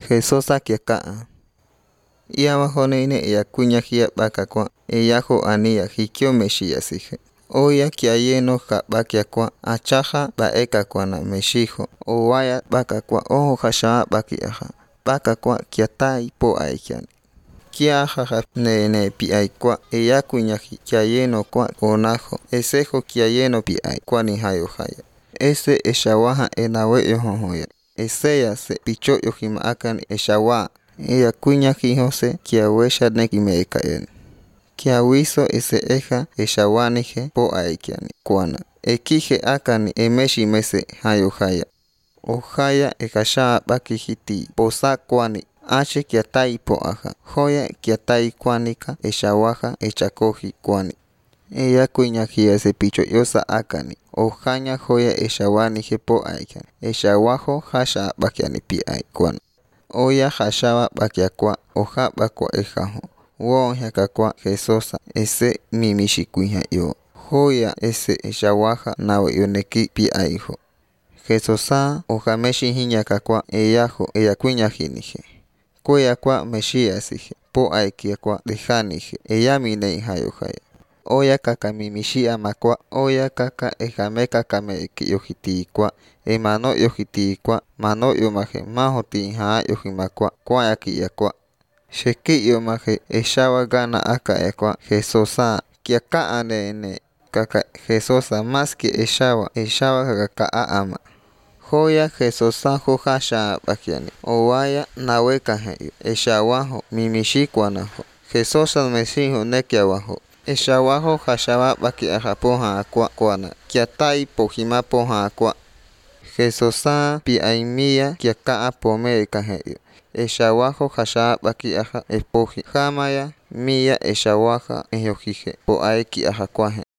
Jesosa kiaka'a. Iawahonine eyakuñajia bakakwa eyajo ania hikio meshiyasije. Oya kiayeno ka bakiakwa achaja baekakwana meshijo. Owaya bakakwa ojo hasha bakiaja. Bakakwa kiatai po aikiani. Kiajaja ne piaikwa eyakuñaji kiayeno kwa onajo. Esejo kiayeno piai kwani hayo haya. Ese eshawaha enawe yohoya. Eseya se picho yohima akani eshawa. Eyakuñaji jose kiawesha nekimeikaeni. Kiawiso ese eja eshawanije po aikiani kwana. Ekije akani emeshi mese hayo haya. Ohaya ekasha bakijiti posa kwani. Ache kiatai po aja. Hoya kiatai kwanika eshawaja echakoji kwani. Eyakuñaji ese picho yosa akani. Ojaña hoya eshawanije po aikiani. Eshawajo hasha bakiani piai kwana. Oya hashawa bakiakwa oja bakwa ejajo. Wonjakakwa Jesosa ese mimishikuiha yo. Hoya ese eshawaja nawe yoneki piaijo. Jesosa ojameshi hiñakakwa eyajo eyakuñajinije. Kweyakwa meshiyasije. Po aikiakwa dejanije. Eyamine hayo haya. Oya kaka mimishia makwa. Oya kaka ejameka kame yojitikwa. Emano yojitikwa. Mano yomaje mahoti haa yojimakwa. Kwayaki yakwa. Sheki yomaje eshawa gana aka yakwa. Jesosa kiaka ane kaka Jesosa maski eshawa kaka ama. Hoya Jesosa hojasha bakiani. Owaya naweka heyo. Eshawajo mimishikwana. Jesosa mesijo nekiawajo. Eshawajo hashawa baki ajapoja akwa kwana. Kiatai pojima poja akwa. Jesosa piaimia kiaka pome kaheyo. Eshawajo hashawa baki aja epoji. Jamaya mia eshawaja ejojije. Po aeki ajakwaje.